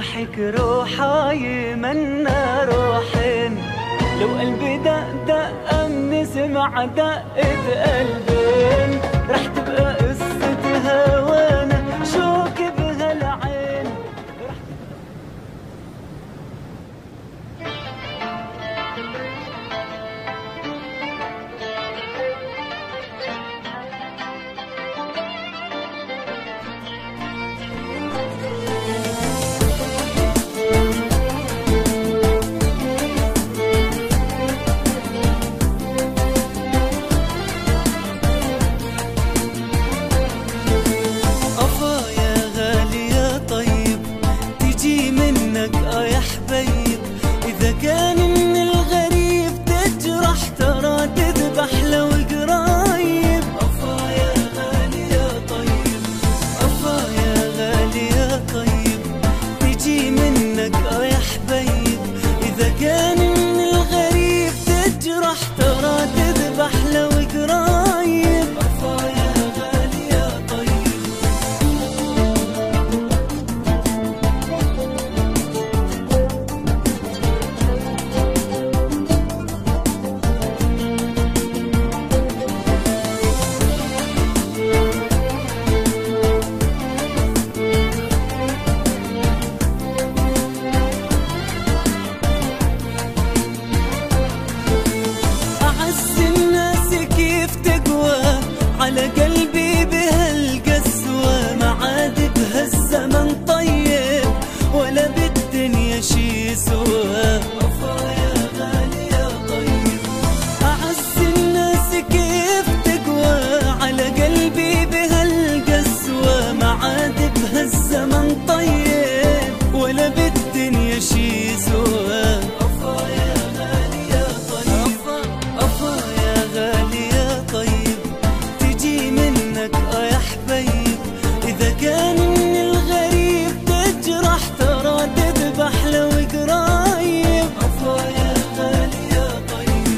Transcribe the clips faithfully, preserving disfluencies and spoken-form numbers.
روحك روحاي منا روحين، لو قلبي دق دق من سمع دقة قلبين، رح تبقى قصة هوانا شوك بهالعين. على قلبي بهالقسوة ما عاد بهالزمن طيب ولا بالدنيا شي سوى. وفا يا غالي يا طيب، أعز الناس كيف تقوى على قلبي بهالقسوة ما عاد بهالزمن طيب ولا بالدنيا شي سوى. وفا يا غالي يا طيب، وفا يا غالي يا طيب، منك اه يا حبيب إذا كان من الغريب تجرح ترى تذبح لو قرايب. عفوا يا غالي يا طيب،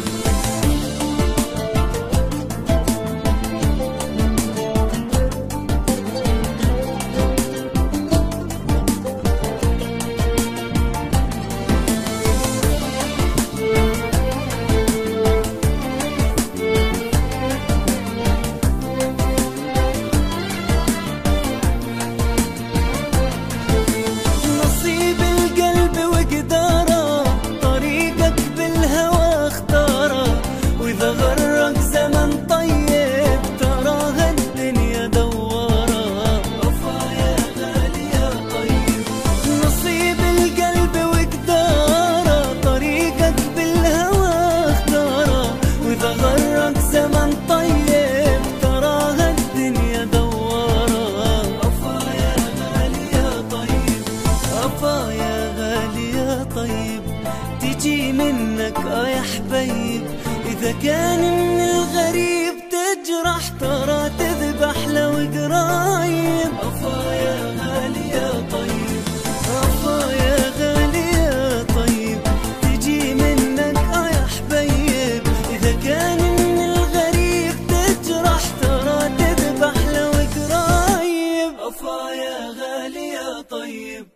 تجي منك اه يا حبيب إذا كان من الغريب تجرح ترى تذبح لو قرايب. عفا يا غالي يا طيب، عفا يا غالي يا طيب، تجي منك اه يا حبيب إذا كان من الغريب تجرح ترى تذبح لو قرايب. عفا يا غالي يا طيب.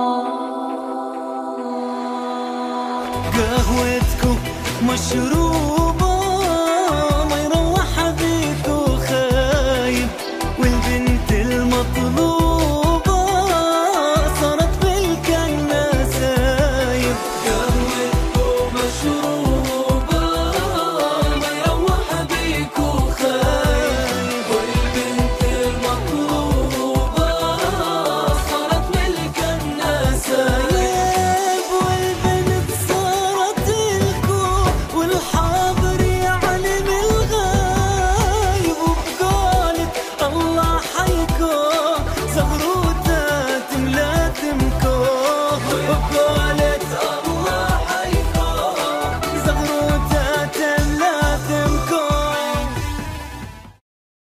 قهوتكم مشروب